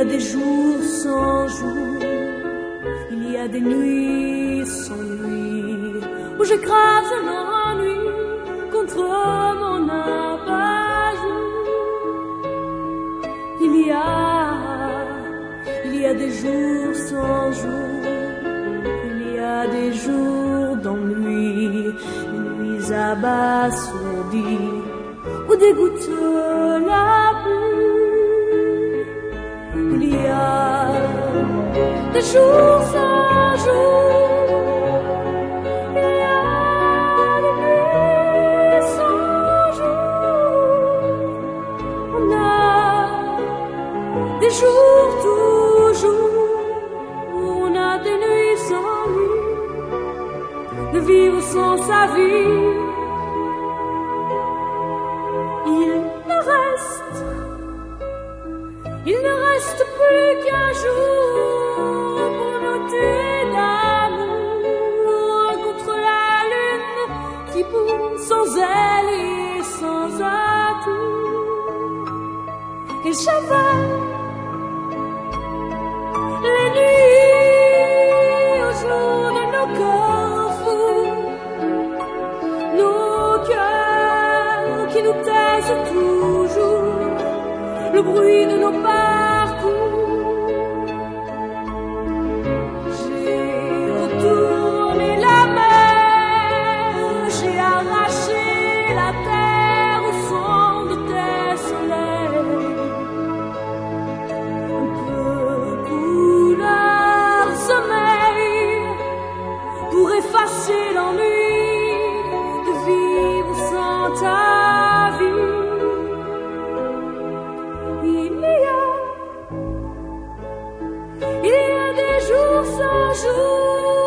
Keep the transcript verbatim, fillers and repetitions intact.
a des jours sans jours, il y a des nuits sans nuit, où j'écrase l'ennui contre mon abat-jour. Il y a, il y a des jours sans jours, il y a des jours d'ennui, des nuits abasourdies, où dégoûte la pluie. Il y a des jours sans jours, il y a des nuits sans jours. On a des jours toujours, on a des nuits sans nuit, de vivre sans sa vie. Il ne reste plus qu'un jour pour nous tuer d'amour contre la lune qui pousse sans aile et sans atout. Il chevale les nuits aux genoux de nos corps fous, nos cœurs qui nous taisent toujours le bruit de nos parcours. J'ai retourné la mer, j'ai arraché la terre au son de tes soleils. Un peu couleur sommeil pour effacer l'ennui de vivre sans ta vie. Il y a des jours sans jours,